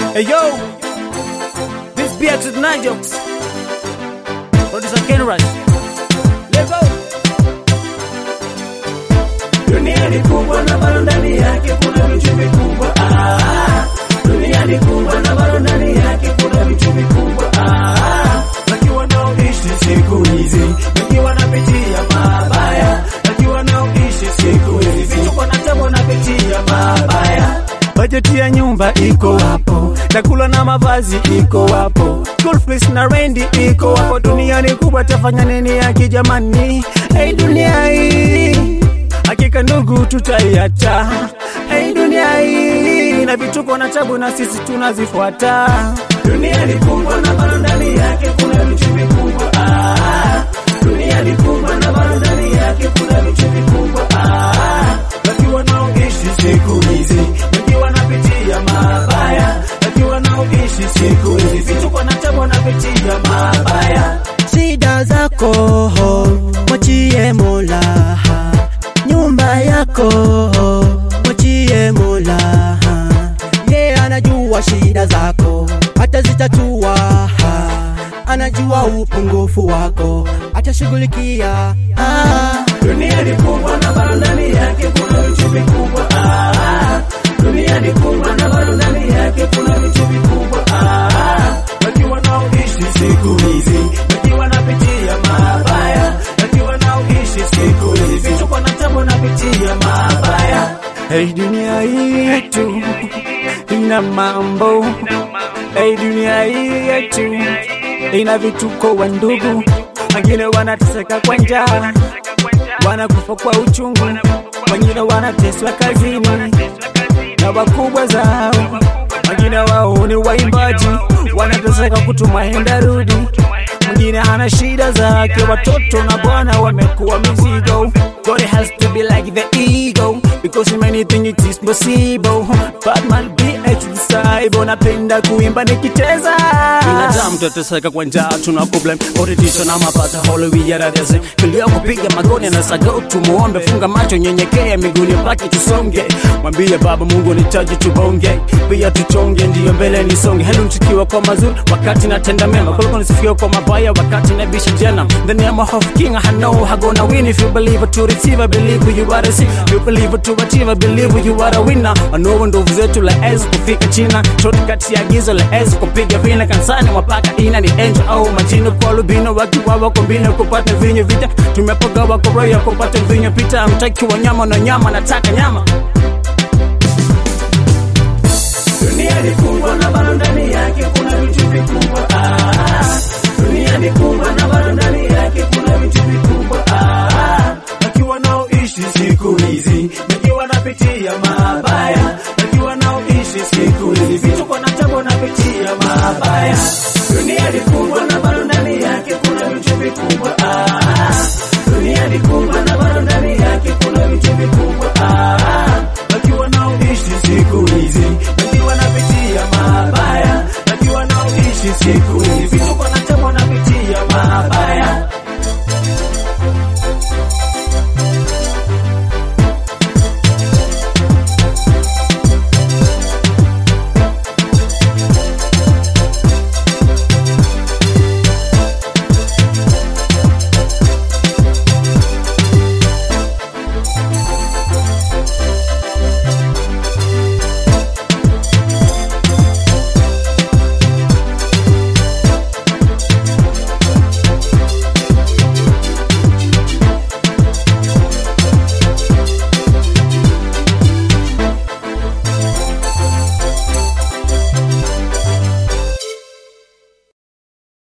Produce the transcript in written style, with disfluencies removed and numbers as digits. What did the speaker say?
Hey yo, this beat is Night Jokes. Producer Ken Rush. Let's go. Dunia ni kubwa na bado ndani yake kuna vitu vikubwa. Dunia ni kubwa na bado ndani yake kuna vitu vikubwa. Lakini wanaoishi siku hizi, wengi wanapitia mabaya. Lakini wanaoishi siku hizi, tuko na tabo wanapitia mabaya. Bajeti ya nyumba iko hapo, chakula na mavazi iko hapo, school fees na rendi iko hapo. Dunia ni kubwa, tafanya nini yake jamani? Hey dunia hii, hakika ndugu tutaiacha. Hey dunia hii, na vituko na tabu na sisi tunazifuata. Dunia ni kubwa na bado ndani yake kuna vitu vikubwa. Dunia ni kubwa na bado ndani yake kuna vitu vikubwa. Lakini wanaoishi siku hizi, wengi wanapitia mabaya. Lakini wanaoishi siku hizi, vituko na tabu wanapitia mabaya. Shida zako mwachie Mola, nyumba yako mwachie Mola. Yeye anajua shida zako, hata zitatua. Anajua upungufu wako, atashughulikia. Dunia ni kubwa na bado ndani yake kuna vitu vikubwa. Dunia ni kubwa na bado ndani yake kuna vitu vikubwa. Lakini wanaoishi siku hizi, wengi wanapitia mabaya. Lakini wanaoishi siku hizi, vituko na tabu wanapitia mabaya. Hey dunia hii yetu ina mambo. Hey dunia hii yetu ina vituko wa ndugu. Wengine wanateseka kwa njaa, wanakufa kwa uchungu. Wengine wanateswa kazini na wakubwa zao. Wengine wao ni waimbaji, wanateseka kutuma henda rudi. Mwingine hana shida zake, watoto na bwana wamekuwa mizigo. God has to be like the ego, because in many things it is possible. Batman BH Disciple, napenda kuimba nikicheza. Binadamu tutateseka kwa njaa, tuna problem audition na mapata holiday ya dance. Kilio kupiga magoni na sago, tumuombe, funga macho, nyenyekea miguuni pake tusonge. Mwambie Baba Mungu nitaji tubonge, pia tuchonge ndio mbele nisonge. Hello mchikiwa kwa mazuri wakati natenda mema, kuliko nisifiwe kwa mabaya wakati nabisha jana. The name of King I know I gonna win. If you believe to receive, I believe you are a see. You believe to achieve, I believe you are a winner. I know ndovu zetu la ez kufika China, shortcut ya gizo la ez kupiga vina kansani wapaka ina ni angel au majino kwa lubino wakiwa wako mbino kupata vinyo vita. Tumepoga wako roya kupata vinyo pita. Mtaki wa nyama na nyama, nataka nyama. Dunia ni kubwa na bado ndani yake kuna vitu vikubwa. Dunia ni kubwa na bado ndani yake kuna vitu vikubwa. Lakini wanaoishi siku hizi, wengi wanapitia mabaya. Lakini wanaoishi siku hizi, vituko na tabu wanapitia mabaya.